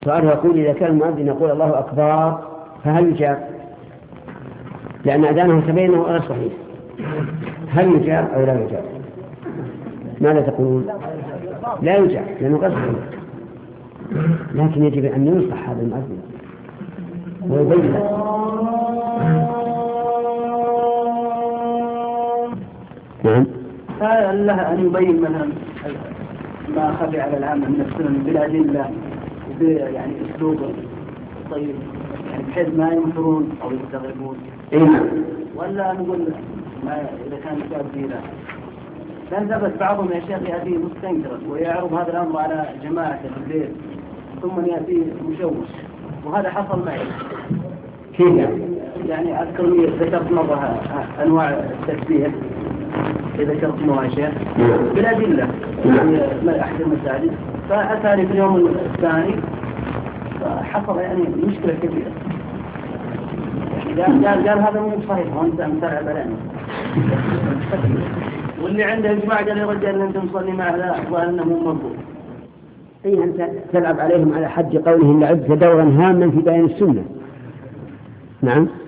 سؤال يقول إذا كان المؤذن يقول الله أكبر فهل يجاب؟ لأن أذانه تبين أنه غير صحيح، هل يجاب أو لا يجاب؟ ماذا تقولون؟ لا يجاب لأنه غير صحيح، لكن يجب أن ينصح هذا المؤذن ويبين له. نعم. هل له أن يبين مثلا ما خفي على العامة من السنن بالأدلة يعني أسلوب طيب، يعني بحيث ما ينكرون أو يستغربون؟ ولا نقول ما إذا كان يؤدي له؟ لأن ثبت بعضهم يا شيخ يأتي مستنكرا ويعرض هذا الأمر على جماعته في البيت ثم يأتي مشوش، وهذا حصل معي. كيف يعني أذكر لي ذكرت مرة أنواع التسبيح ذكرتموها يا شيخ بالأدلة يعني أحد المساجد، فأتاني في اليوم الثاني فحصل يعني مشكلة كبيرة، يعني قال هذا مو صحيح وأنت متابع بلاني واللي عنده إجماع قال يا رجال أن أنت مصلي مع هذا وأنه مو مضبوط. أي أنت تلعب عليهم على حد قولهم لعبت دورا هاما في بيان السنة. نعم.